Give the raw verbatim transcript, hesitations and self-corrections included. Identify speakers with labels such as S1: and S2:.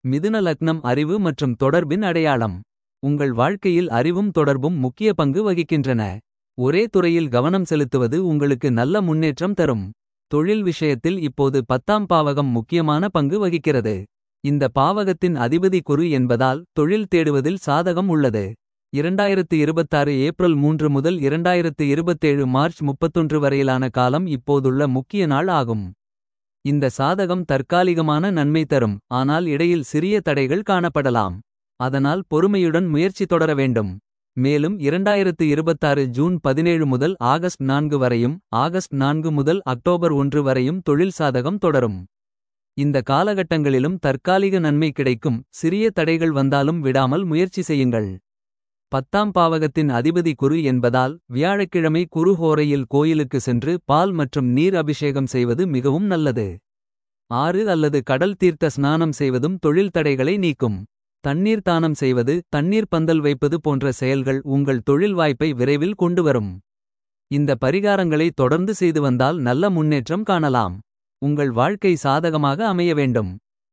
S1: மிதுன லக்னம் அறிவு மற்றும் தொடர்பின் அடையாளம். உங்கள் வாழ்க்கையில் அறிவும் தொடர்பும் முக்கிய பங்கு வகிக்கின்றன. ஒரே துறையில் கவனம் செலுத்துவது உங்களுக்கு நல்ல முன்னேற்றம் தரும். தொழில் விஷயத்தில் இப்போது பத்தாம் பாவகம் முக்கியமான பங்கு வகிக்கிறது. இந்த பாவகத்தின் அதிபதி குரு என்பதால் தொழில் தேடுவதில் சாதகம் உள்ளது. இரண்டாயிரத்து இருபத்தாறு ஏப்ரல் மூன்று முதல் இரண்டாயிரத்து இருபத்தேழு மார்ச் முப்பத்தொன்று வரையிலான காலம் இப்போதுள்ள முக்கிய நாள் ஆகும். இந்த சாதகம் தற்காலிகமான நன்மை தரும், ஆனால் இடையில் சிறிய தடைகள் காணப்படலாம். அதனால் பொறுமையுடன் முயற்சி தொடர வேண்டும். மேலும் இரண்டாயிரத்து இருபத்தாறு ஜூன் பதினேழு முதல் ஆகஸ்ட் நான்கு வரையும் ஆகஸ்ட் நான்கு முதல் அக்டோபர் ஒன்று வரையும் தொழில் சாதகம் தொடரும். இந்த காலகட்டங்களிலும் தற்காலிக நன்மை கிடைக்கும். சிறிய தடைகள் வந்தாலும் விடாமல் முயற்சி செய்யுங்கள். பத்தாம் பாவகத்தின் அதிபதி குரு என்பதால் வியாழக்கிழமை குரு ஹோரையில் கோயிலுக்கு சென்று பால் மற்றும் நீர் அபிஷேகம் செய்வது மிகவும் நல்லது. ஆறு அல்லது கடல் தீர்த்த ஸ்நானம் செய்வதும் தொழில் தடைகளை நீக்கும். தண்ணீர் தானம் செய்வது, தண்ணீர் பந்தல் வைப்பது போன்ற செயல்கள் உங்கள் தொழில் வாய்ப்பை விரைவில் கொண்டுவரும். இந்த பரிகாரங்களை தொடர்ந்து செய்து வந்தால் நல்ல முன்னேற்றம் காணலாம். உங்கள் வாழ்க்கை சாதகமாக அமைய வேண்டும்.